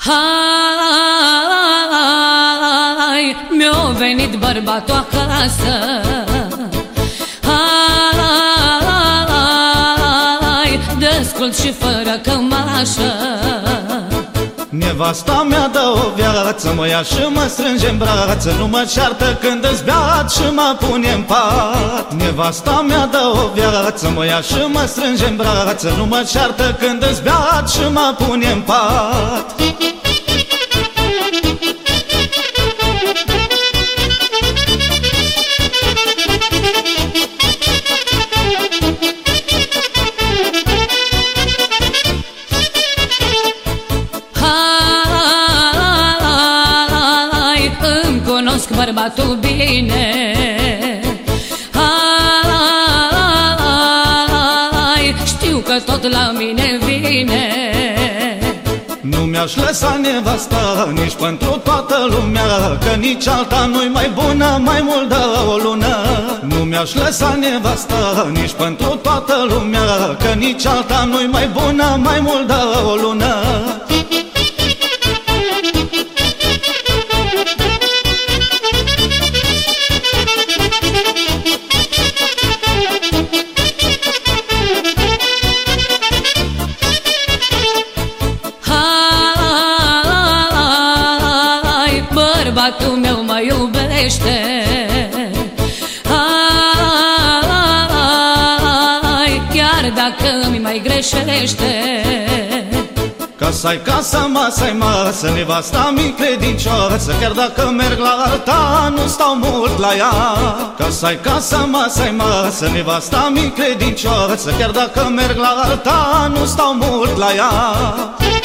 Hai, mi-a venit bărbatul acasă. Hai, descult și fără cămașă. Nevasta mea dă o viață, mă ia și mă strânge în brață, nu mă ceartă când îți beat și mă pune în pat. Nevasta mea dă o viață, mă ia și mă strânge în brață, nu mă ceartă când îți beat și mă pune în pat. Cunosc bărbatul bine. Hai, știu că tot la mine vine. Nu mi-aș lăsa nevasta nici pentru toată lumea, că nici alta nu-i mai bună, mai mult de o lună. Nu mi-aș lăsa nevasta nici pentru toată lumea, că nici alta nu-i mai bună, mai mult de o lună. Bărbatul meu mă iubește. Hai, chiar dacă îmi mai greșește. Casa-i casă, masa-i masă, nevasta mi credincioasă, chiar dacă merg la alta, nu stau mult la ea. Casa-i casă, masa-i masă, nevasta mi credincioasă, chiar dacă merg la alta, nu stau mult la ea.